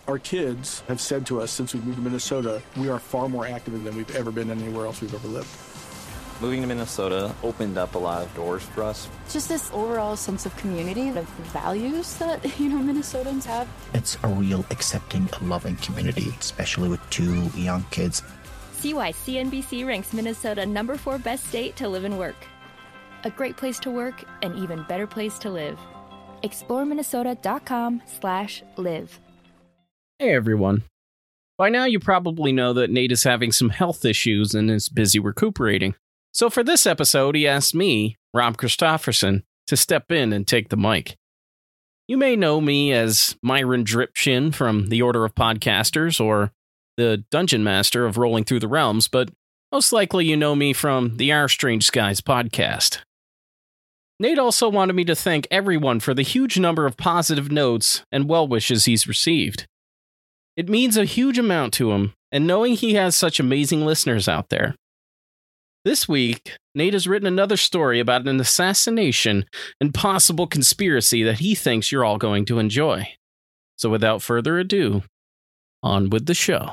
Our kids have said to us since we moved to Minnesota, we are far more active than we've ever been anywhere else we've ever lived. Moving to Minnesota opened up a lot of doors for us. Just this overall sense of community, the values that, Minnesotans have. It's a real accepting, loving community, especially with 2 young kids. See why CNBC ranks Minnesota number 4 best state to live and work. A great place to work, an even better place to live. ExploreMinnesota.com/live. Hey everyone. By now you probably know that Nate is having some health issues and is busy recuperating. So for this episode, he asked me, Rob Christofferson, to step in and take the mic. You may know me as Myron Dripshin from the Order of Podcasters or the Dungeon Master of Rolling Through the Realms, but most likely you know me from the Our Strange Skies podcast. Nate also wanted me to thank everyone for the huge number of positive notes and well wishes he's received. It means a huge amount to him, and knowing he has such amazing listeners out there. This week, Nate has written another story about an assassination and possible conspiracy that he thinks you're all going to enjoy. So without further ado, on with the show.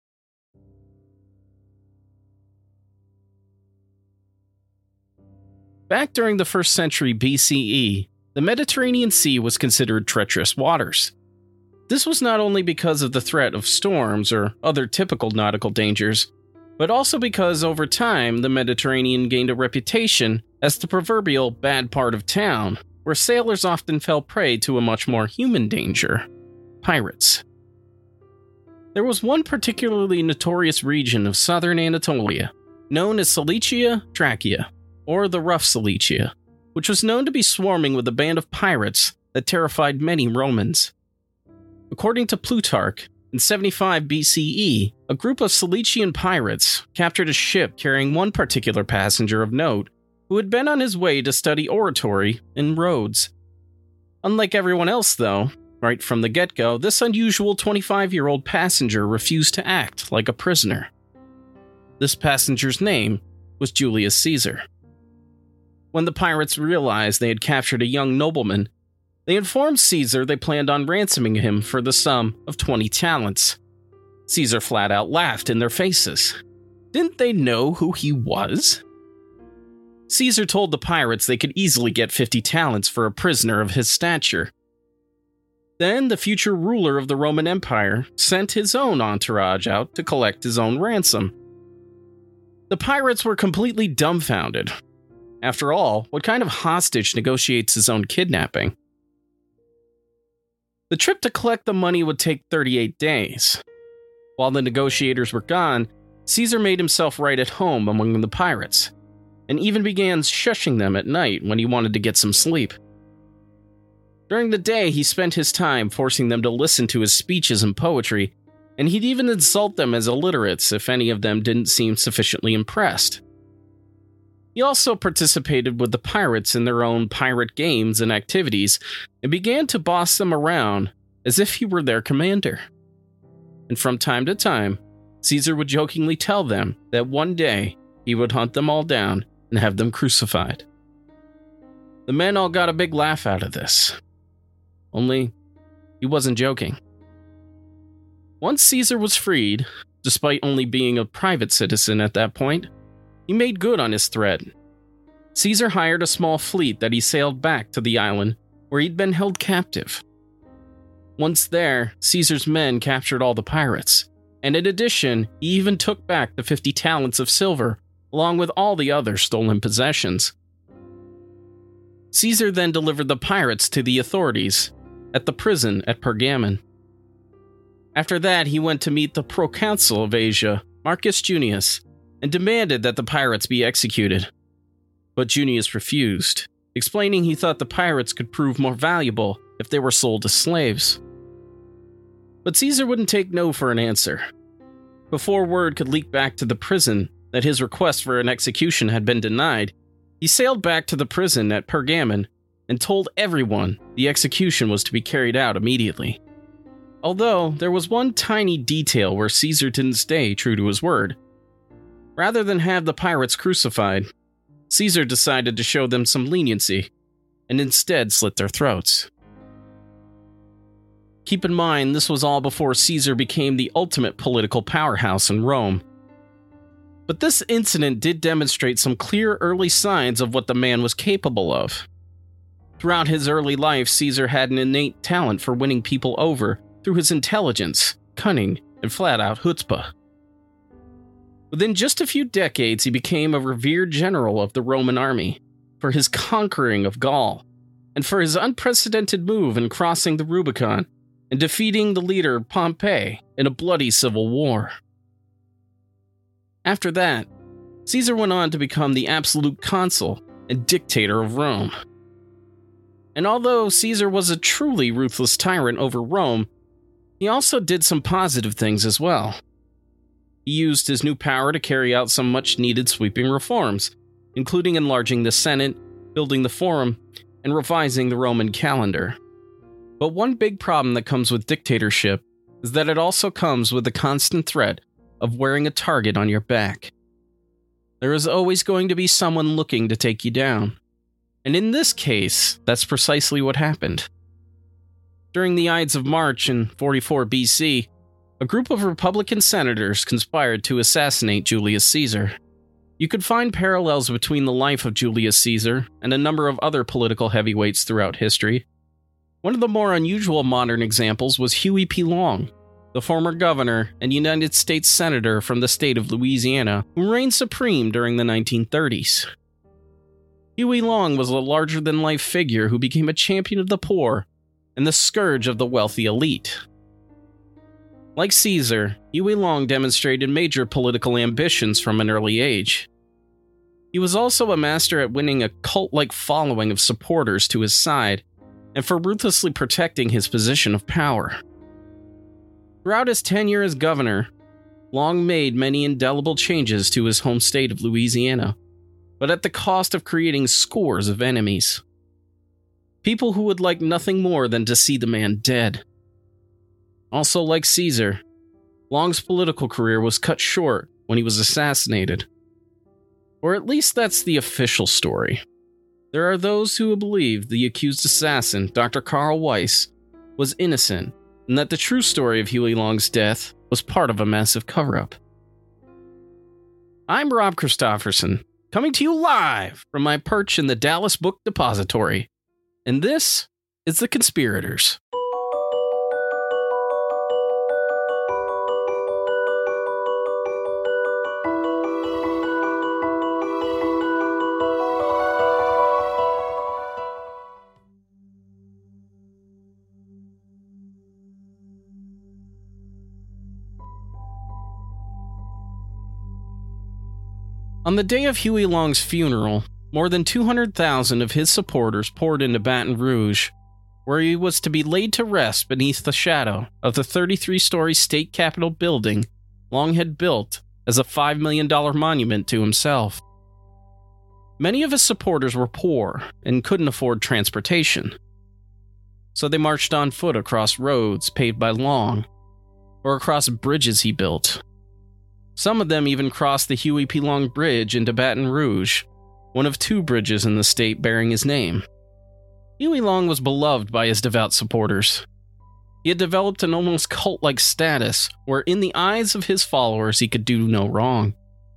Back during the 1st century BCE, the Mediterranean Sea was considered treacherous waters. This was not only because of the threat of storms or other typical nautical dangers, but also because over time the Mediterranean gained a reputation as the proverbial bad part of town, where sailors often fell prey to a much more human danger: pirates. There was one particularly notorious region of southern Anatolia, known as Cilicia Trachea, or the Rough Cilicia, which was known to be swarming with a band of pirates that terrified many Romans. According to Plutarch, in 75 BCE, a group of Cilician pirates captured a ship carrying one particular passenger of note who had been on his way to study oratory in Rhodes. Unlike everyone else, though, right from the get-go, this unusual 25-year-old passenger refused to act like a prisoner. This passenger's name was Julius Caesar. When the pirates realized they had captured a young nobleman, they informed Caesar they planned on ransoming him for the sum of 20 talents. Caesar flat out laughed in their faces. Didn't they know who he was? Caesar told the pirates they could easily get 50 talents for a prisoner of his stature. Then the future ruler of the Roman Empire sent his own entourage out to collect his own ransom. The pirates were completely dumbfounded. After all, what kind of hostage negotiates his own kidnapping? The trip to collect the money would take 38 days. While the negotiators were gone, Caesar made himself right at home among the pirates, and even began shushing them at night when he wanted to get some sleep. During the day, he spent his time forcing them to listen to his speeches and poetry, and he'd even insult them as illiterates if any of them didn't seem sufficiently impressed. He also participated with the pirates in their own pirate games and activities, and began to boss them around as if he were their commander. And from time to time, Caesar would jokingly tell them that one day he would hunt them all down and have them crucified. The men all got a big laugh out of this. Only, he wasn't joking. Once Caesar was freed, despite only being a private citizen at that point, he made good on his threat. Caesar hired a small fleet that he sailed back to the island where he'd been held captive. Once there, Caesar's men captured all the pirates, and in addition, he even took back the 50 talents of silver, along with all the other stolen possessions. Caesar then delivered the pirates to the authorities at the prison at Pergamon. After that, he went to meet the proconsul of Asia, Marcus Junius, and demanded that the pirates be executed. But Junius refused, explaining he thought the pirates could prove more valuable if they were sold as slaves. But Caesar wouldn't take no for an answer. Before word could leak back to the prison that his request for an execution had been denied, he sailed back to the prison at Pergamon and told everyone the execution was to be carried out immediately. Although there was one tiny detail where Caesar didn't stay true to his word. Rather than have the pirates crucified, Caesar decided to show them some leniency, and instead slit their throats. Keep in mind, this was all before Caesar became the ultimate political powerhouse in Rome. But this incident did demonstrate some clear early signs of what the man was capable of. Throughout his early life, Caesar had an innate talent for winning people over through his intelligence, cunning, and flat-out chutzpah. Within just a few decades, he became a revered general of the Roman army for his conquering of Gaul, and for his unprecedented move in crossing the Rubicon and defeating the leader Pompey in a bloody civil war. After that, Caesar went on to become the absolute consul and dictator of Rome. And although Caesar was a truly ruthless tyrant over Rome, he also did some positive things as well. He used his new power to carry out some much-needed sweeping reforms, including enlarging the Senate, building the Forum, and revising the Roman calendar. But one big problem that comes with dictatorship is that it also comes with the constant threat of wearing a target on your back. There is always going to be someone looking to take you down. And in this case, that's precisely what happened. During the Ides of March in 44 BC, a group of Republican senators conspired to assassinate Julius Caesar. You could find parallels between the life of Julius Caesar and a number of other political heavyweights throughout history. One of the more unusual modern examples was Huey P. Long, the former governor and United States Senator from the state of Louisiana, who reigned supreme during the 1930s. Huey Long was a larger-than-life figure who became a champion of the poor and the scourge of the wealthy elite. Like Caesar, Huey Long demonstrated major political ambitions from an early age. He was also a master at winning a cult-like following of supporters to his side, and for ruthlessly protecting his position of power. Throughout his tenure as governor, Long made many indelible changes to his home state of Louisiana, but at the cost of creating scores of enemies. People who would like nothing more than to see the man dead. Also, like Caesar, Long's political career was cut short when he was assassinated. Or at least that's the official story. There are those who believe the accused assassin, Dr. Carl Weiss, was innocent, and that the true story of Huey Long's death was part of a massive cover-up. I'm Rob Christofferson, coming to you live from my perch in the Dallas Book Depository, and this is The Conspirators. On the day of Huey Long's funeral, more than 200,000 of his supporters poured into Baton Rouge, where he was to be laid to rest beneath the shadow of the 33-story state capitol building Long had built as a $5 million monument to himself. Many of his supporters were poor and couldn't afford transportation, so they marched on foot across roads paved by Long, or across bridges he built. Some of them even crossed the Huey P. Long Bridge into Baton Rouge, one of two bridges in the state bearing his name. Huey Long was beloved by his devout supporters. He had developed an almost cult-like status where in the eyes of his followers he could do no wrong.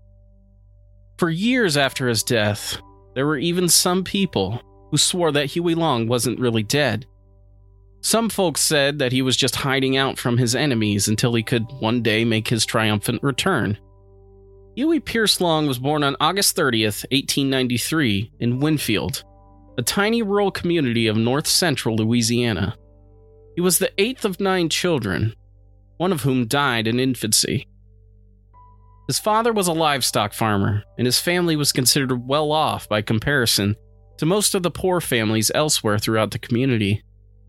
For years after his death, there were even some people who swore that Huey Long wasn't really dead. Some folks said that he was just hiding out from his enemies until he could one day make his triumphant return. Huey Pierce Long was born on August 30th, 1893, in Winfield, a tiny rural community of north-central Louisiana. He was the eighth of 9 children, one of whom died in infancy. His father was a livestock farmer, and his family was considered well off by comparison to most of the poor families elsewhere throughout the community.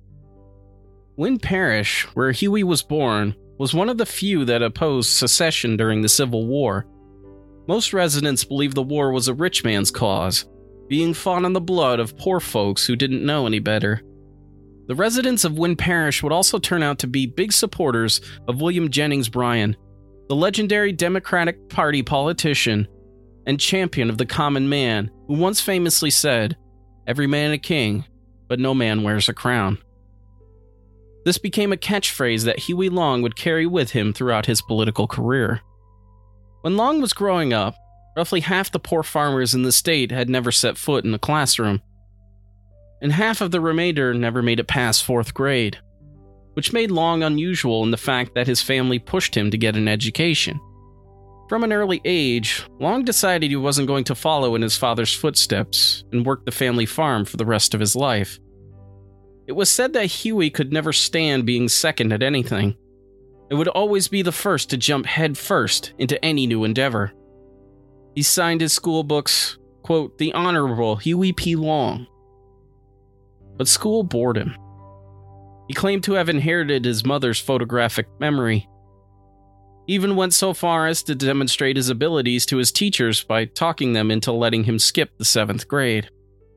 Wynn Parish, where Huey was born, was one of the few that opposed secession during the Civil War. Most residents believed the war was a rich man's cause, being fought on the blood of poor folks who didn't know any better. The residents of Wynn Parish would also turn out to be big supporters of William Jennings Bryan, the legendary Democratic Party politician and champion of the common man, who once famously said, "Every man a king, but no man wears a crown." This became a catchphrase that Huey Long would carry with him throughout his political career. When Long was growing up, roughly half the poor farmers in the state had never set foot in a classroom, and half of the remainder never made it past 4th grade, which made Long unusual in the fact that his family pushed him to get an education. From an early age, Long decided he wasn't going to follow in his father's footsteps and work the family farm for the rest of his life. It was said that Huey could never stand being second at anything. It would always be the first to jump head first into any new endeavor. He signed his school books, quote, "The Honorable Huey P. Long." But school bored him. He claimed to have inherited his mother's photographic memory. He even went so far as to demonstrate his abilities to his teachers by talking them into letting him skip the 7th grade.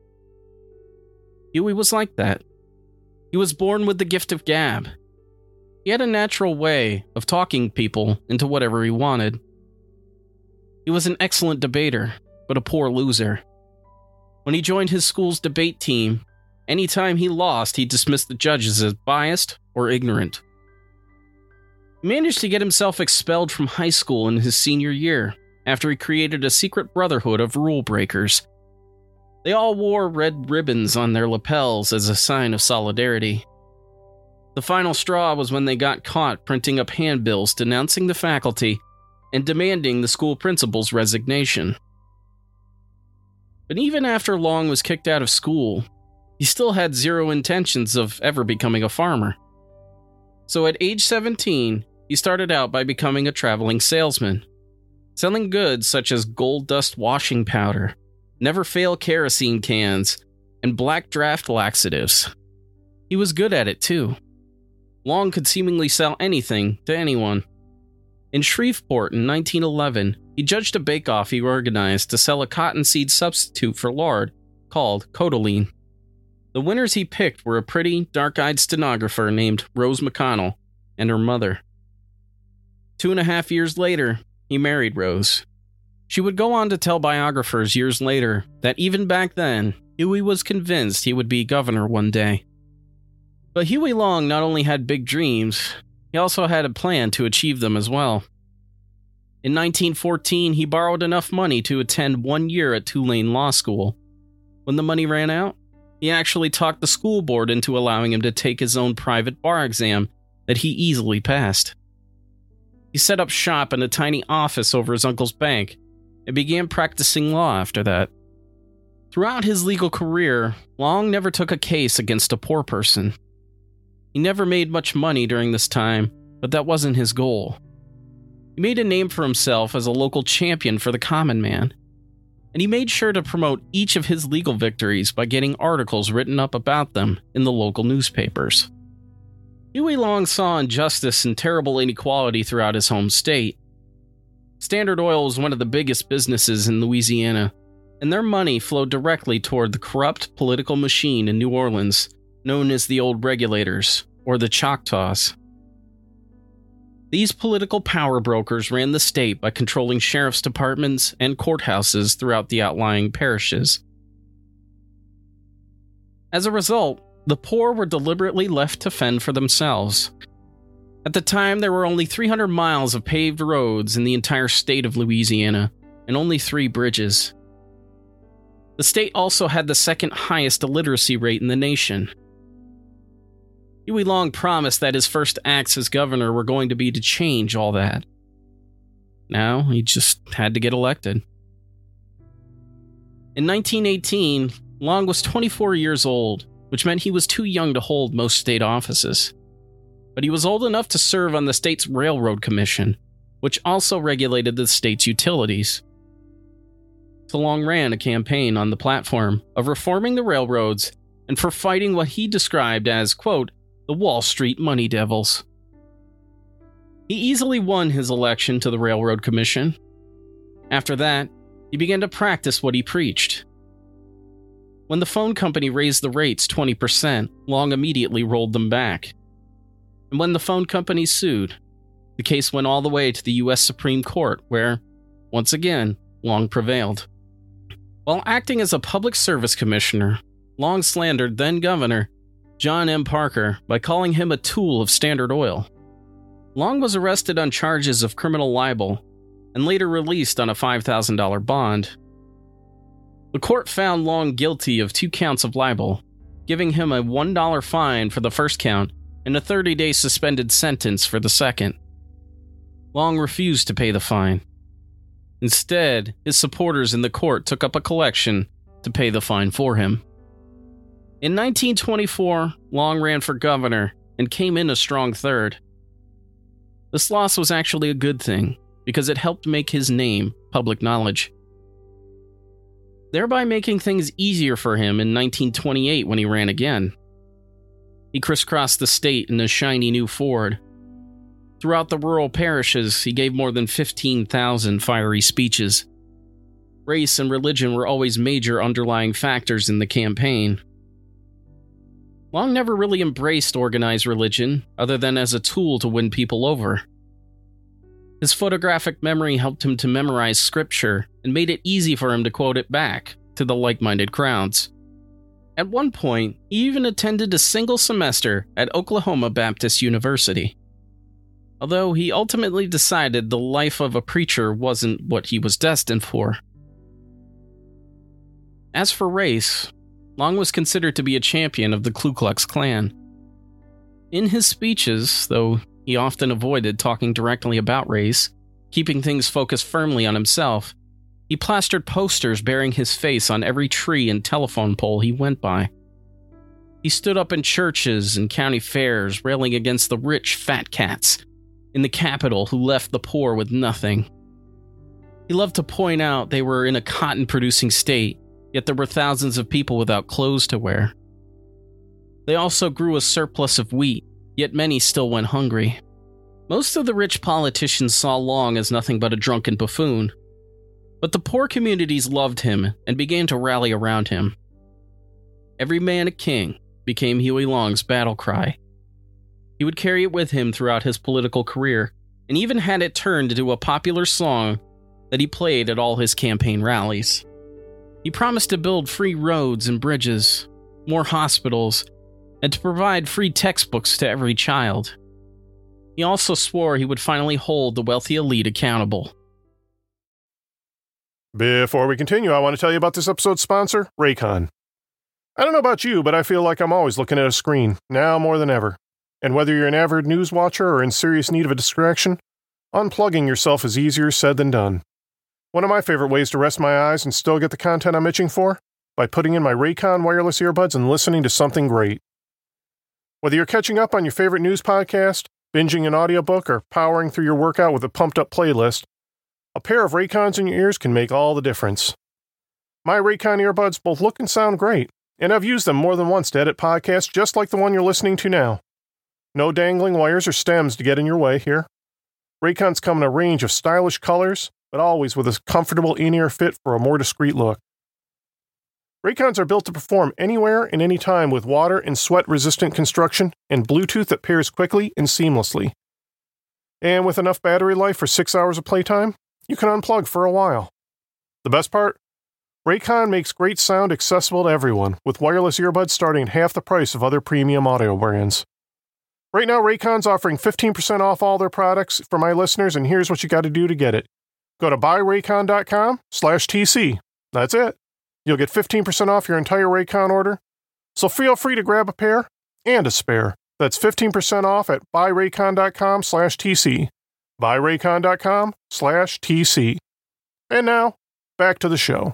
Huey was like that. He was born with the gift of gab. He had a natural way of talking people into whatever he wanted. He was an excellent debater, but a poor loser. When he joined his school's debate team, anytime he lost, he dismissed the judges as biased or ignorant. He managed to get himself expelled from high school in his senior year after he created a secret brotherhood of rule breakers. They all wore red ribbons on their lapels as a sign of solidarity. The final straw was when they got caught printing up handbills denouncing the faculty and demanding the school principal's resignation. But even after Long was kicked out of school, he still had zero intentions of ever becoming a farmer. So at age 17, he started out by becoming a traveling salesman, selling goods such as gold dust washing powder, Never Fail kerosene cans, and black draft laxatives. He was good at it too. Long could seemingly sell anything to anyone. In Shreveport in 1911, he judged a bake-off he organized to sell a cottonseed substitute for lard called Codoline. The winners he picked were a pretty, dark-eyed stenographer named Rose McConnell and her mother. 2.5 years later, he married Rose. She would go on to tell biographers years later that even back then, Huey was convinced he would be governor one day. But Huey Long not only had big dreams, he also had a plan to achieve them as well. In 1914, he borrowed enough money to attend 1 year at Tulane Law School. When the money ran out, he actually talked the school board into allowing him to take his own private bar exam that he easily passed. He set up shop in a tiny office over his uncle's bank and began practicing law after that. Throughout his legal career, Long never took a case against a poor person. He never made much money during this time, but that wasn't his goal. He made a name for himself as a local champion for the common man, and he made sure to promote each of his legal victories by getting articles written up about them in the local newspapers. Huey Long saw injustice and terrible inequality throughout his home state. Standard Oil was one of the biggest businesses in Louisiana, and their money flowed directly toward the corrupt political machine in New Orleans, known as the Old Regulators, or the Choctaws. These political power brokers ran the state by controlling sheriff's departments and courthouses throughout the outlying parishes. As a result, the poor were deliberately left to fend for themselves. At the time, there were only 300 miles of paved roads in the entire state of Louisiana, and only 3 bridges. The state also had the second highest illiteracy rate in the nation. Huey Long promised that his first acts as governor were going to be to change all that. Now, he just had to get elected. In 1918, Long was 24 years old, which meant he was too young to hold most state offices. But he was old enough to serve on the state's Railroad Commission, which also regulated the state's utilities. So Long ran a campaign on the platform of reforming the railroads and for fighting what he described as, quote, the Wall Street money devils. He easily won his election to the Railroad Commission. After that, he began to practice what he preached. When the phone company raised the rates 20%, Long immediately rolled them back. And when the phone company sued, the case went all the way to the U.S. Supreme Court, where, once again, Long prevailed. While acting as a public service commissioner, Long slandered then-Governor John M. Parker, by calling him a tool of Standard Oil. Long was arrested on charges of criminal libel and later released on a $5,000 bond. The court found Long guilty of 2 counts of libel, giving him a $1 fine for the first count and a 30-day suspended sentence for the second. Long refused to pay the fine. Instead, his supporters in the court took up a collection to pay the fine for him. In 1924, Long ran for governor and came in a strong third. This loss was actually a good thing, because it helped make his name public knowledge, thereby making things easier for him in 1928 when he ran again. He crisscrossed the state in a shiny new Ford. Throughout the rural parishes, he gave more than 15,000 fiery speeches. Race and religion were always major underlying factors in the campaign. Long never really embraced organized religion, other than as a tool to win people over. His photographic memory helped him to memorize scripture and made it easy for him to quote it back to the like-minded crowds. At one point, he even attended a single semester at Oklahoma Baptist University. Although he ultimately decided the life of a preacher wasn't what he was destined for. As for race, Long was considered to be a champion of the Ku Klux Klan. In his speeches, though he often avoided talking directly about race, keeping things focused firmly on himself, he plastered posters bearing his face on every tree and telephone pole he went by. He stood up in churches and county fairs, railing against the rich fat cats in the capital who left the poor with nothing. He loved to point out they were in a cotton-producing state, yet there were thousands of people without clothes to wear. They also grew a surplus of wheat, yet many still went hungry. Most of the rich politicians saw Long as nothing but a drunken buffoon, but the poor communities loved him and began to rally around him. "Every man a king" became Huey Long's battle cry. He would carry it with him throughout his political career, and even had it turned into a popular song that he played at all his campaign rallies. He promised to build free roads and bridges, more hospitals, and to provide free textbooks to every child. He also swore he would finally hold the wealthy elite accountable. Before we continue, I want to tell you about this episode's sponsor, Raycon. I don't know about you, but I feel like I'm always looking at a screen, now more than ever. And whether you're an avid news watcher or in serious need of a distraction, unplugging yourself is easier said than done. One of my favorite ways to rest my eyes and still get the content I'm itching for? By putting in my Raycon wireless earbuds and listening to something great. Whether you're catching up on your favorite news podcast, binging an audiobook, or powering through your workout with a pumped-up playlist, a pair of Raycons in your ears can make all the difference. My Raycon earbuds both look and sound great, and I've used them more than once to edit podcasts just like the one you're listening to now. No dangling wires or stems to get in your way here. Raycons come in a range of stylish colors, but always with a comfortable in-ear fit for a more discreet look. Raycons are built to perform anywhere and anytime with water and sweat-resistant construction and Bluetooth that pairs quickly and seamlessly. And with enough battery life for 6 hours of playtime, you can unplug for a while. The best part? Raycon makes great sound accessible to everyone, with wireless earbuds starting at half the price of other premium audio brands. Right now, Raycon's offering 15% off all their products for my listeners, and here's what you got to do to get it. Go to buyraycon.com/TC. That's it. You'll get 15% off your entire Raycon order, so feel free to grab a pair and a spare. That's 15% off at buyraycon.com/TC. buyraycon.com/TC. And now, back to the show.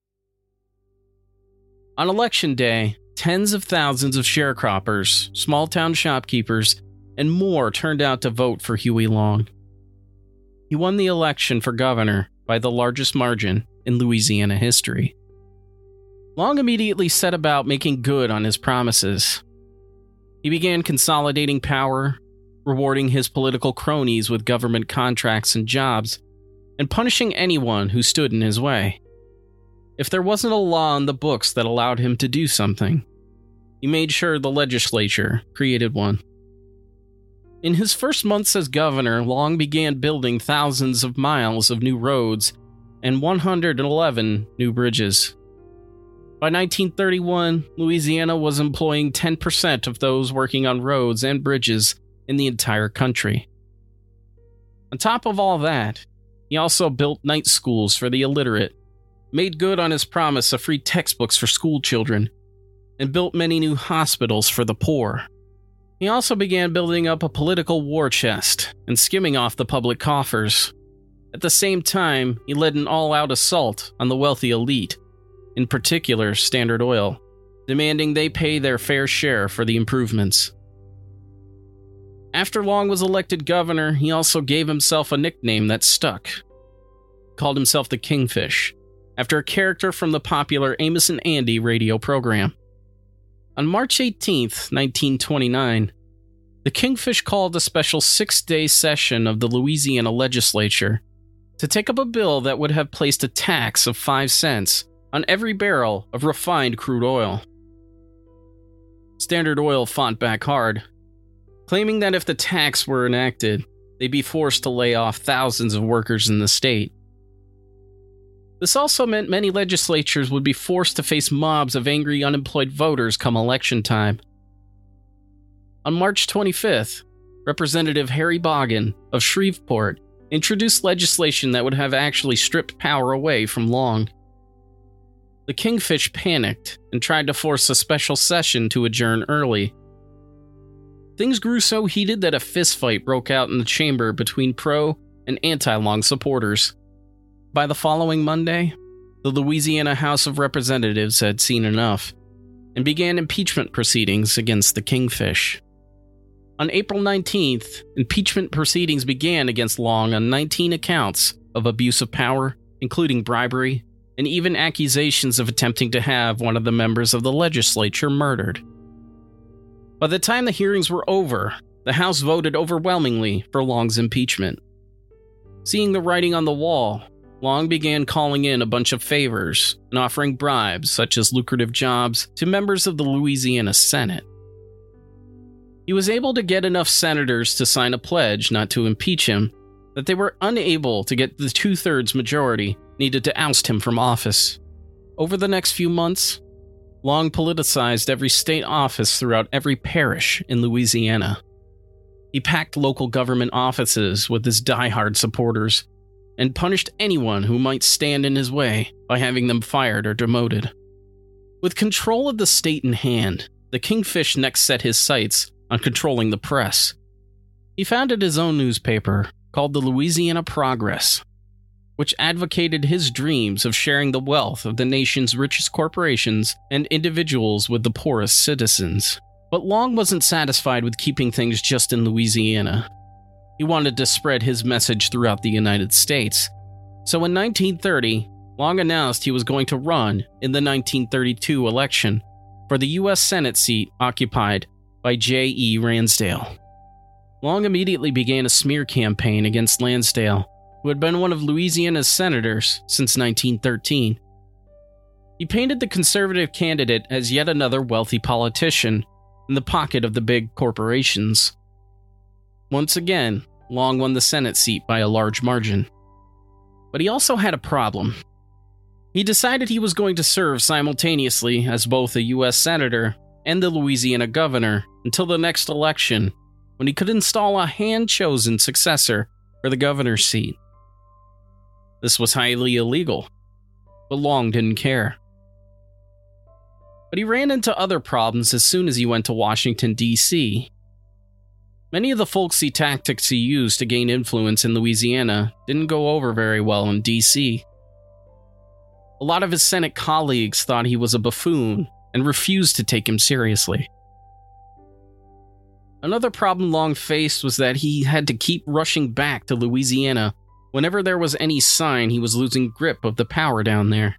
On Election Day, tens of thousands of sharecroppers, small-town shopkeepers, and more turned out to vote for Huey Long. He won the election for governor by the largest margin in Louisiana history. Long immediately set about making good on his promises. He began consolidating power, rewarding his political cronies with government contracts and jobs, and punishing anyone who stood in his way. If there wasn't a law in the books that allowed him to do something, he made sure the legislature created one. In his first months as governor, Long began building thousands of miles of new roads and 111 new bridges. By 1931, Louisiana was employing 10% of those working on roads and bridges in the entire country. On top of all that, he also built night schools for the illiterate, made good on his promise of free textbooks for school children, and built many new hospitals for the poor. He also began building up a political war chest and skimming off the public coffers. At the same time, he led an all-out assault on the wealthy elite, in particular Standard Oil, demanding they pay their fair share for the improvements. After Long was elected governor, he also gave himself a nickname that stuck. He called himself the Kingfish, after a character from the popular Amos and Andy radio program. On March 18, 1929, the Kingfish called a special 6-day session of the Louisiana legislature to take up a bill that would have placed a tax of 5 cents on every barrel of refined crude oil. Standard Oil fought back hard, claiming that if the tax were enacted, they'd be forced to lay off thousands of workers in the state. This also meant many legislatures would be forced to face mobs of angry unemployed voters come election time. On March 25th, Representative Harry Boggin of Shreveport introduced legislation that would have actually stripped power away from Long. The Kingfish panicked and tried to force a special session to adjourn early. Things grew so heated that a fistfight broke out in the chamber between pro- and anti-Long supporters. By the following Monday, the Louisiana House of Representatives had seen enough and began impeachment proceedings against the Kingfish. On April 19th, impeachment proceedings began against Long on 19 accounts of abuse of power, including bribery, and even accusations of attempting to have one of the members of the legislature murdered. By the time the hearings were over, the House voted overwhelmingly for Long's impeachment. Seeing the writing on the wall, Long began calling in a bunch of favors and offering bribes, such as lucrative jobs, to members of the Louisiana Senate. He was able to get enough senators to sign a pledge not to impeach him, that they were unable to get the 2/3 majority needed to oust him from office. Over the next few months, Long politicized every state office throughout every parish in Louisiana. He packed local government offices with his diehard supporters and punished anyone who might stand in his way by having them fired or demoted. With control of the state in hand, the Kingfish next set his sights on controlling the press. He founded his own newspaper called the Louisiana Progress, which advocated his dreams of sharing the wealth of the nation's richest corporations and individuals with the poorest citizens. But Long wasn't satisfied with keeping things just in Louisiana. He wanted to spread his message throughout the United States. So in 1930, Long announced he was going to run in the 1932 election for the U.S. Senate seat occupied by J.E. Ransdale. Long immediately began a smear campaign against Lansdale, who had been one of Louisiana's senators since 1913. He painted the conservative candidate as yet another wealthy politician in the pocket of the big corporations. Once again, Long won the Senate seat by a large margin. But he also had a problem. He decided he was going to serve simultaneously as both a U.S. Senator and the Louisiana governor until the next election, when he could install a hand-chosen successor for the governor's seat. This was highly illegal, but Long didn't care. But he ran into other problems as soon as he went to Washington, D.C. Many of the folksy tactics he used to gain influence in Louisiana didn't go over very well in D.C. A lot of his Senate colleagues thought he was a buffoon and refused to take him seriously. Another problem Long faced was that he had to keep rushing back to Louisiana whenever there was any sign he was losing grip of the power down there.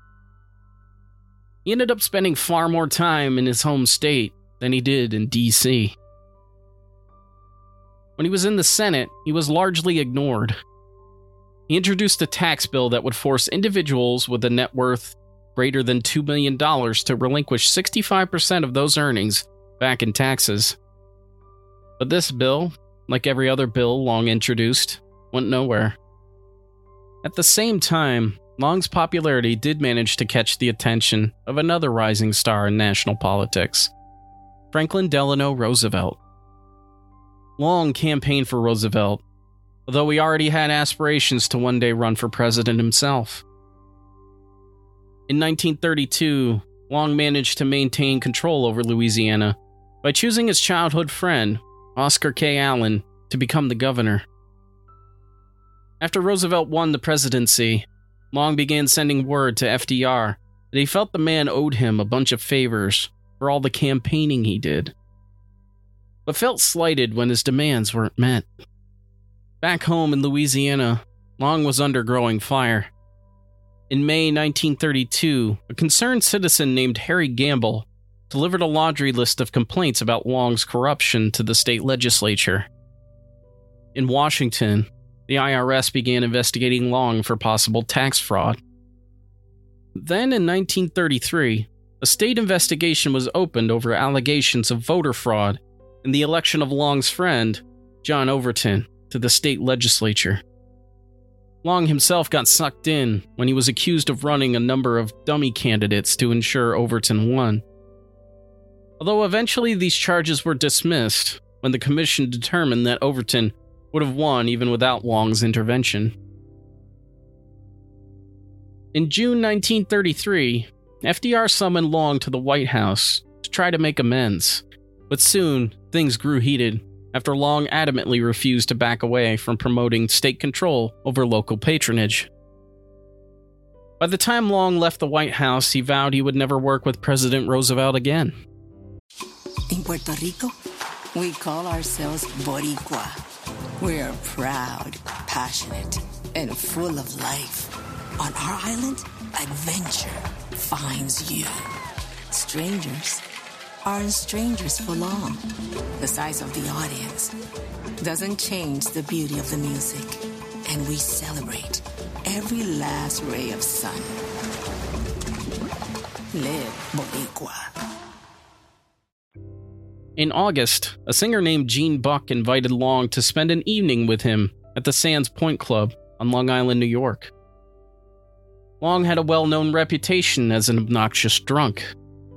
He ended up spending far more time in his home state than he did in D.C. When he was in the Senate, he was largely ignored. He introduced a tax bill that would force individuals with a net worth greater than $2 million to relinquish 65% of those earnings back in taxes. But this bill, like every other bill Long introduced, went nowhere. At the same time, Long's popularity did manage to catch the attention of another rising star in national politics, Franklin Delano Roosevelt. Long campaigned for Roosevelt, although he already had aspirations to one day run for president himself. In 1932, Long managed to maintain control over Louisiana by choosing his childhood friend, Oscar K. Allen, to become the governor. After Roosevelt won the presidency, Long began sending word to FDR that he felt the man owed him a bunch of favors for all the campaigning he did, but felt slighted when his demands weren't met. Back home in Louisiana, Long was under growing fire. In May 1932, a concerned citizen named Harry Gamble delivered a laundry list of complaints about Long's corruption to the state legislature. In Washington, the IRS began investigating Long for possible tax fraud. Then in 1933, a state investigation was opened over allegations of voter fraud in the election of Long's friend, John Overton, to the state legislature. Long himself got sucked in when he was accused of running a number of dummy candidates to ensure Overton won. Although eventually these charges were dismissed when the commission determined that Overton would have won even without Long's intervention. In June 1933, FDR summoned Long to the White House to try to make amends, but soon things grew heated after Long adamantly refused to back away from promoting state control over local patronage. By the time Long left the White House, he vowed he would never work with President Roosevelt again. In Puerto Rico, we call ourselves Boricua. We're proud, passionate, and full of life. On our island, adventure finds you. Strangers aren't strangers for long. The size of the audience doesn't change the beauty of the music, and we celebrate every last ray of sun. Live Boricua. In August, a singer named Gene Buck invited Long to spend an evening with him at the Sands Point Club on Long Island, New York. Long had a well-known reputation as an obnoxious drunk.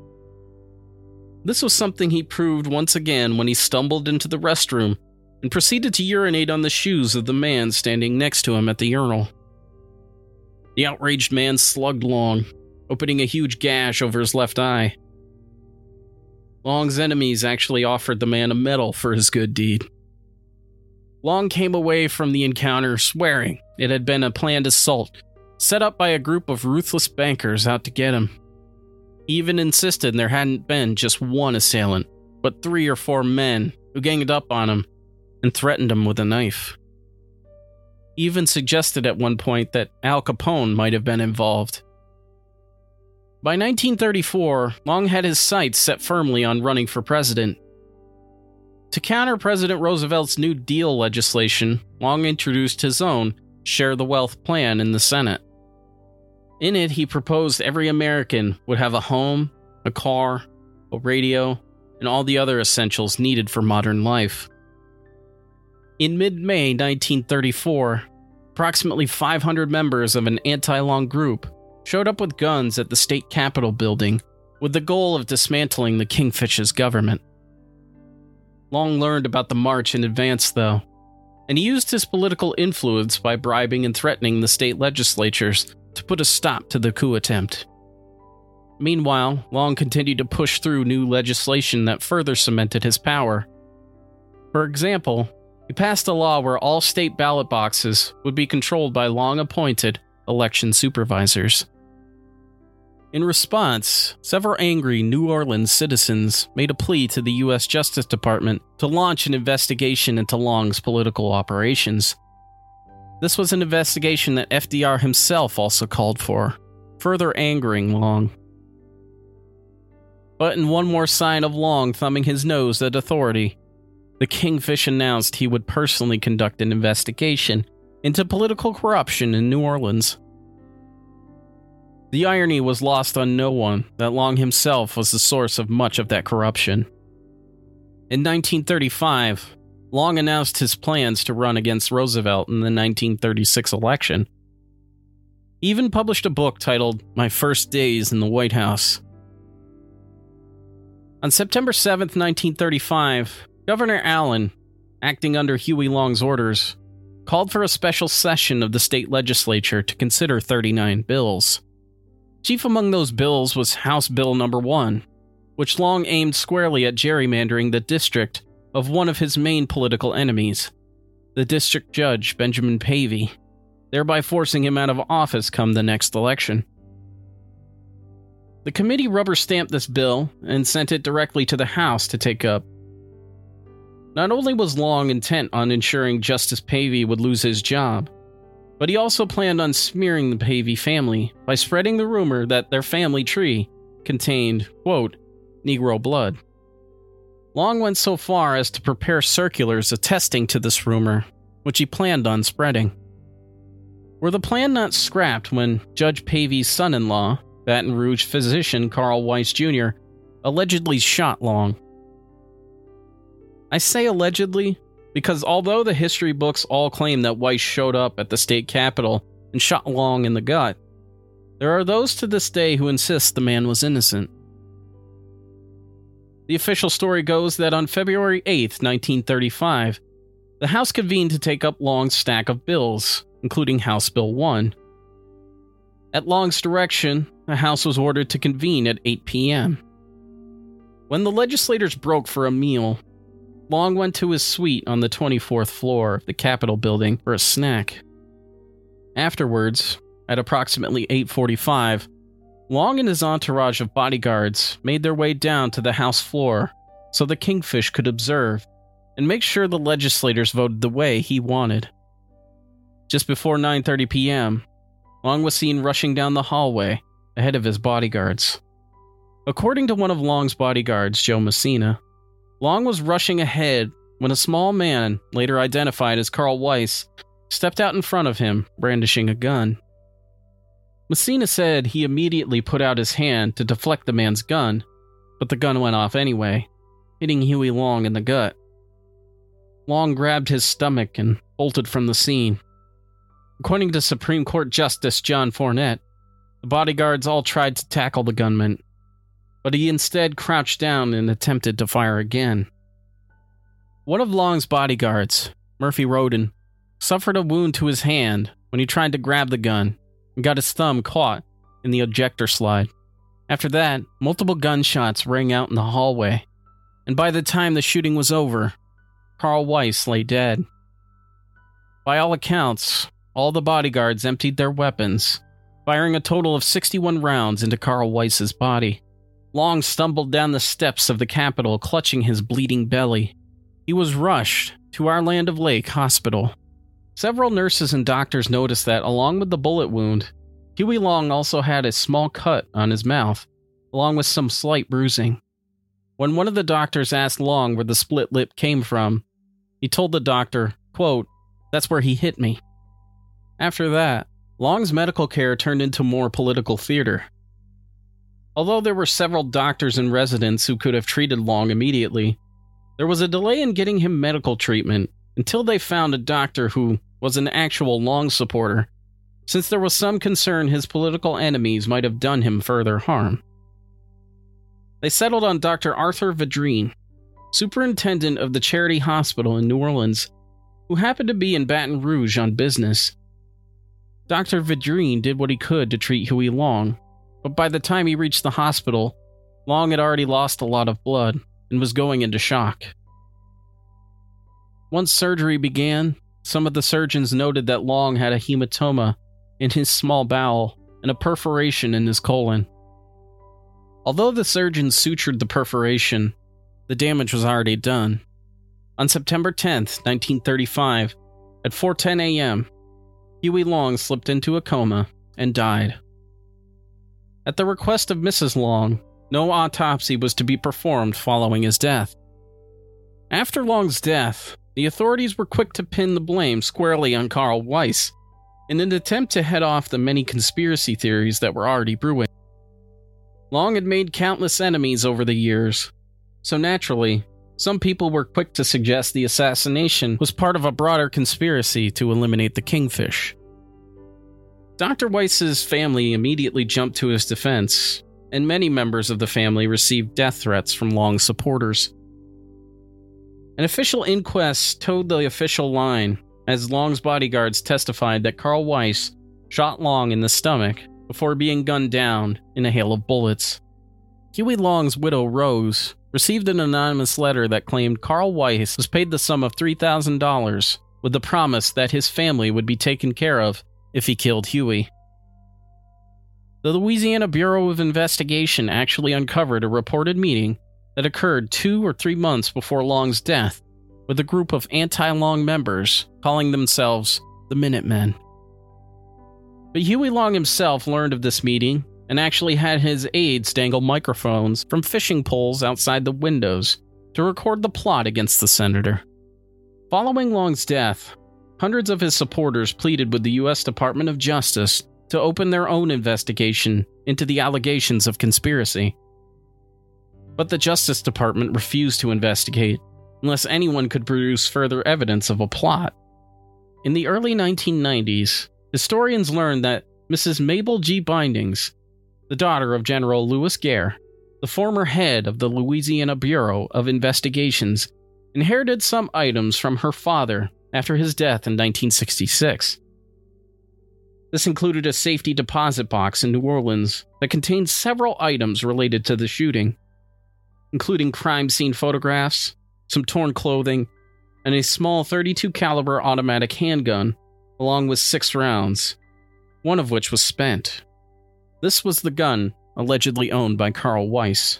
This was something he proved once again when he stumbled into the restroom and proceeded to urinate on the shoes of the man standing next to him at the urinal. The outraged man slugged Long, opening a huge gash over his left eye. Long's enemies actually offered the man a medal for his good deed. Long came away from the encounter swearing it had been a planned assault set up by a group of ruthless bankers out to get him. He even insisted there hadn't been just one assailant, but 3 or 4 men who ganged up on him and threatened him with a knife. He even suggested at one point that Al Capone might have been involved. By 1934, Long had his sights set firmly on running for president. To counter President Roosevelt's New Deal legislation, Long introduced his own Share the Wealth plan in the Senate. In it, he proposed every American would have a home, a car, a radio, and all the other essentials needed for modern life. In mid-May 1934, approximately 500 members of an anti-Long group showed up with guns at the state capitol building with the goal of dismantling the Kingfishers' government. Long learned about the march in advance, though, and he used his political influence by bribing and threatening the state legislatures to put a stop to the coup attempt. Meanwhile, Long continued to push through new legislation that further cemented his power. For example, he passed a law where all state ballot boxes would be controlled by Long-appointed election supervisors. In response, several angry New Orleans citizens made a plea to the U.S. Justice Department to launch an investigation into Long's political operations. This was an investigation that FDR himself also called for, further angering Long. But in one more sign of Long thumbing his nose at authority, the Kingfish announced he would personally conduct an investigation into political corruption in New Orleans. The irony was lost on no one that Long himself was the source of much of that corruption. In 1935, Long announced his plans to run against Roosevelt in the 1936 election. He even published a book titled My First Days in the White House. On September 7, 1935, Governor Allen, acting under Huey Long's orders, called for a special session of the state legislature to consider 39 bills. Chief among those bills was House Bill No. 1, which Long aimed squarely at gerrymandering the district of one of his main political enemies, the district judge Benjamin Pavey, thereby forcing him out of office come the next election. The committee rubber-stamped this bill and sent it directly to the House to take up. Not only was Long intent on ensuring Justice Pavey would lose his job, but he also planned on smearing the Pavey family by spreading the rumor that their family tree contained, quote, Negro blood. Long went so far as to prepare circulars attesting to this rumor, which he planned on spreading. Were the plan not scrapped when Judge Pavey's son-in-law, Baton Rouge physician Carl Weiss Jr., allegedly shot Long? I say allegedly because although the history books all claim that Weiss showed up at the state capitol and shot Long in the gut, there are those to this day who insist the man was innocent. The official story goes that on February 8, 1935, the House convened to take up Long's stack of bills, including House Bill 1. At Long's direction, the House was ordered to convene at 8 p.m. When the legislators broke for a meal, Long went to his suite on the 24th floor of the Capitol building for a snack. Afterwards, at approximately 8:45, Long and his entourage of bodyguards made their way down to the House floor so the Kingfish could observe and make sure the legislators voted the way he wanted. Just before 9:30 p.m., Long was seen rushing down the hallway ahead of his bodyguards. According to one of Long's bodyguards, Joe Messina, Long was rushing ahead when a small man, later identified as Carl Weiss, stepped out in front of him, brandishing a gun. Messina said he immediately put out his hand to deflect the man's gun, but the gun went off anyway, hitting Huey Long in the gut. Long grabbed his stomach and bolted from the scene. According to Supreme Court Justice John Fournette, the bodyguards all tried to tackle the gunman, but he instead crouched down and attempted to fire again. One of Long's bodyguards, Murphy Roden, suffered a wound to his hand when he tried to grab the gun and got his thumb caught in the ejector slide. After that, multiple gunshots rang out in the hallway, and by the time the shooting was over, Carl Weiss lay dead. By all accounts, all the bodyguards emptied their weapons, firing a total of 61 rounds into Carl Weiss's body. Long stumbled down the steps of the Capitol, clutching his bleeding belly. He was rushed to Our Land of Lake Hospital. Several nurses and doctors noticed that, along with the bullet wound, Huey Long also had a small cut on his mouth, along with some slight bruising. When one of the doctors asked Long where the split lip came from, he told the doctor, quote, "That's where he hit me." After that, Long's medical care turned into more political theater. Although there were several doctors and residents who could have treated Long immediately, there was a delay in getting him medical treatment until they found a doctor who was an actual Long supporter, since there was some concern his political enemies might have done him further harm. They settled on Dr. Arthur Vadrine, superintendent of the Charity Hospital in New Orleans, who happened to be in Baton Rouge on business. Dr. Vadrine did what he could to treat Huey Long, but by the time he reached the hospital, Long had already lost a lot of blood and was going into shock. Once surgery began, some of the surgeons noted that Long had a hematoma in his small bowel and a perforation in his colon. Although the surgeons sutured the perforation, the damage was already done. On September 10th, 1935, at 4:10 a.m., Huey Long slipped into a coma and died. At the request of Mrs. Long, no autopsy was to be performed following his death. After Long's death, the authorities were quick to pin the blame squarely on Carl Weiss, in an attempt to head off the many conspiracy theories that were already brewing. Long had made countless enemies over the years, so naturally, some people were quick to suggest the assassination was part of a broader conspiracy to eliminate the Kingfish. Dr. Weiss's family immediately jumped to his defense, and many members of the family received death threats from Long's supporters. An official inquest towed the official line as Long's bodyguards testified that Carl Weiss shot Long in the stomach before being gunned down in a hail of bullets. Huey Long's widow, Rose, received an anonymous letter that claimed Carl Weiss was paid the sum of $3,000 with the promise that his family would be taken care of if he killed Huey. The Louisiana Bureau of Investigation actually uncovered a reported meeting that occurred 2 or 3 months before Long's death with a group of anti-Long members calling themselves the Minutemen. But Huey Long himself learned of this meeting and actually had his aides dangle microphones from fishing poles outside the windows to record the plot against the senator. Following Long's death, hundreds of his supporters pleaded with the U.S. Department of Justice to open their own investigation into the allegations of conspiracy. But the Justice Department refused to investigate unless anyone could produce further evidence of a plot. In the early 1990s, historians learned that Mrs. Mabel G. Bindings, the daughter of General Louis Gare, the former head of the Louisiana Bureau of Investigations, inherited some items from her father after his death in 1966. This included a safety deposit box in New Orleans that contained several items related to the shooting, including crime scene photographs, some torn clothing, and a small .32 caliber automatic handgun, along with 6 rounds, one of which was spent. This was the gun allegedly owned by Carl Weiss.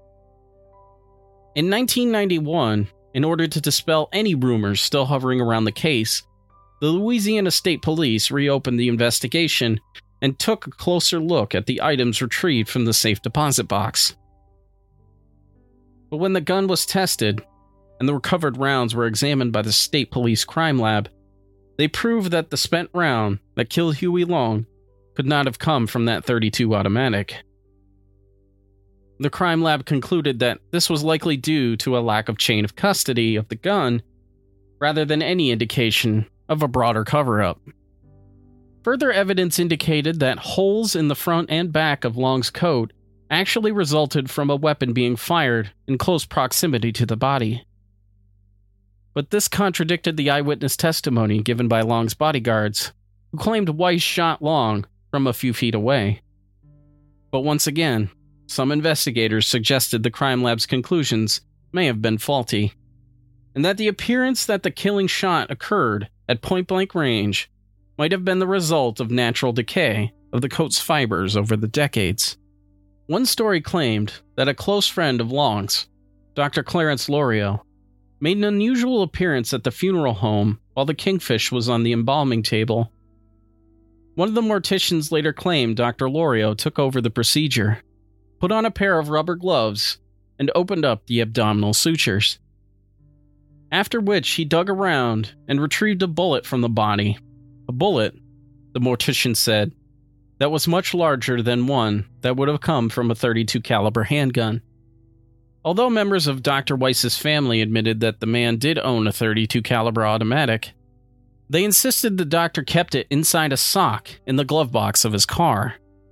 In 1991, in order to dispel any rumors still hovering around the case, the Louisiana State Police reopened the investigation and took a closer look at the items retrieved from the safe deposit box. But when the gun was tested, and the recovered rounds were examined by the State Police Crime Lab, they proved that the spent round that killed Huey Long could not have come from that .32 automatic. The crime lab concluded that this was likely due to a lack of chain of custody of the gun, rather than any indication of a broader cover-up. Further evidence indicated that holes in the front and back of Long's coat actually resulted from a weapon being fired in close proximity to the body. But this contradicted the eyewitness testimony given by Long's bodyguards, who claimed Weiss shot Long from a few feet away. But once again, some investigators suggested the crime lab's conclusions may have been faulty, and that the appearance that the killing shot occurred at point-blank range might have been the result of natural decay of the coat's fibers over the decades. One story claimed that a close friend of Long's, Dr. Clarence Loriot, made an unusual appearance at the funeral home while the Kingfish was on the embalming table. One of the morticians later claimed Dr. Loriot took over the procedure, put on a pair of rubber gloves, and opened up the abdominal sutures. After which he dug around and retrieved a bullet from the body. A bullet, the mortician said, that was much larger than one that would have come from a .32 caliber handgun. Although members of Dr. Weiss's family admitted that the man did own a .32 caliber automatic, they insisted the doctor kept it inside a sock in the glove box of his car.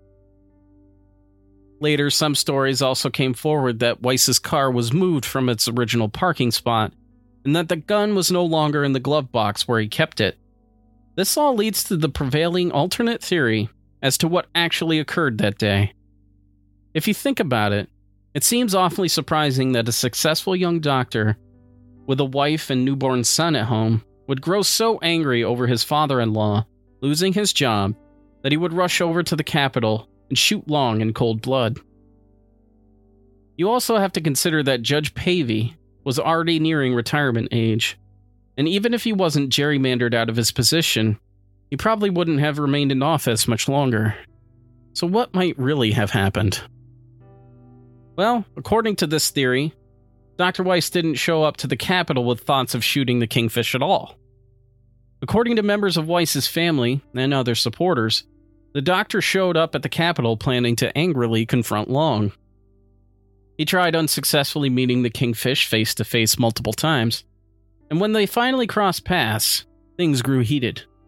Later, some stories also came forward that Weiss's car was moved from its original parking spot, and that the gun was no longer in the glove box where he kept it. This all leads to the prevailing alternate theory as to what actually occurred that day. If you think about it, it seems awfully surprising that a successful young doctor with a wife and newborn son at home would grow so angry over his father-in-law losing his job that he would rush over to the Capitol and shoot Long in cold blood. You also have to consider that Judge Pavey was already nearing retirement age, and even if he wasn't gerrymandered out of his position, he probably wouldn't have remained in office much longer. So what might really have happened? Well, according to this theory, Dr. Weiss didn't show up to the Capitol with thoughts of shooting the Kingfish at all. According to members of Weiss's family and other supporters, the doctor showed up at the Capitol planning to angrily confront Long. He tried unsuccessfully meeting the Kingfish face-to-face multiple times, and when they finally crossed paths, things grew heated.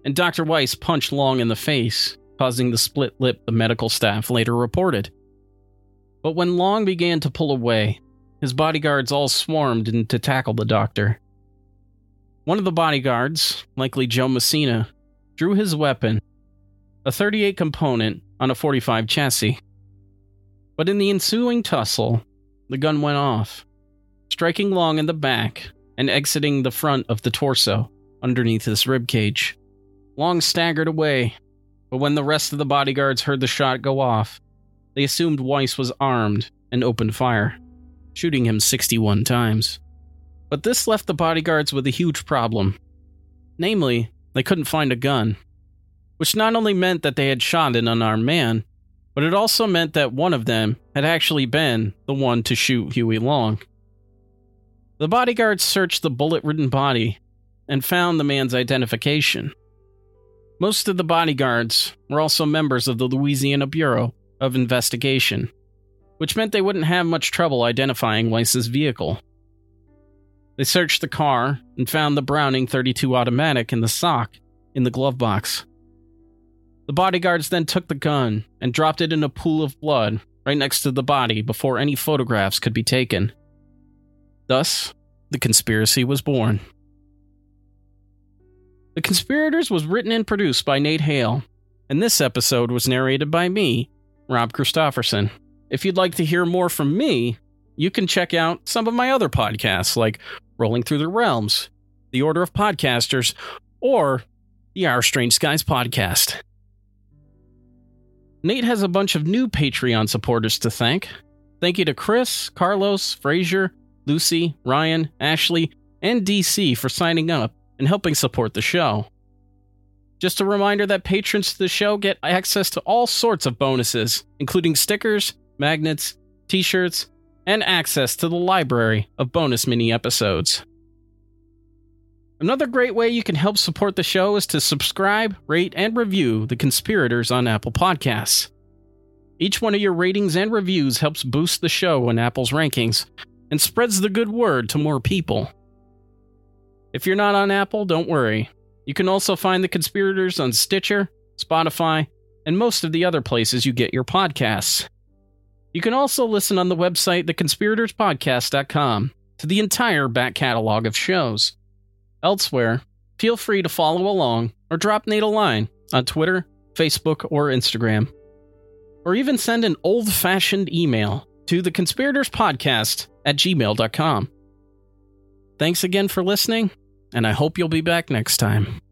and Dr. Weiss punched Long in the face, causing the split lip the medical staff later reported. But when Long began to pull away, his bodyguards all swarmed in to tackle the doctor. One of the bodyguards, likely Joe Messina, drew his weapon, a .38 component on a .45 chassis. But in the ensuing tussle, the gun went off, striking Long in the back and exiting the front of the torso underneath his ribcage. Long staggered away, but when the rest of the bodyguards heard the shot go off, they assumed Weiss was armed and opened fire, shooting him 61 times. But this left the bodyguards with a huge problem. Namely, they couldn't find a gun, which not only meant that they had shot an unarmed man, but it also meant that one of them had actually been the one to shoot Huey Long. The bodyguards searched the bullet-ridden body and found the man's identification. Most of the bodyguards were also members of the Louisiana Bureau of Investigation, which meant they wouldn't have much trouble identifying Weiss's vehicle. They searched the car and found the Browning .32 automatic in the sock in the glove box. The bodyguards then took the gun and dropped it in a pool of blood right next to the body before any photographs could be taken. Thus, the conspiracy was born. The Conspirators was written and produced by Nate Hale, and this episode was narrated by me, Rob Christofferson. If you'd like to hear more from me, you can check out some of my other podcasts like Rolling Through the Realms, The Order of Podcasters, or the Our Strange Skies podcast. Nate has a bunch of new Patreon supporters to thank. Thank you to Chris, Carlos, Frazier, Lucy, Ryan, Ashley, and DC for signing up and helping support the show. Just a reminder that patrons to the show get access to all sorts of bonuses, including stickers, magnets, t-shirts, and access to the library of bonus mini episodes. Another great way you can help support the show is to subscribe, rate, and review The Conspirators on Apple Podcasts. Each one of your ratings and reviews helps boost the show in Apple's rankings and spreads the good word to more people. If you're not on Apple, don't worry. You can also find The Conspirators on Stitcher, Spotify, and most of the other places you get your podcasts. You can also listen on the website theconspiratorspodcast.com to the entire back catalog of shows. Elsewhere, feel free to follow along or drop Nate a line on Twitter, Facebook, or Instagram. Or even send an old-fashioned email to theconspiratorspodcast@gmail.com. Thanks again for listening, and I hope you'll be back next time.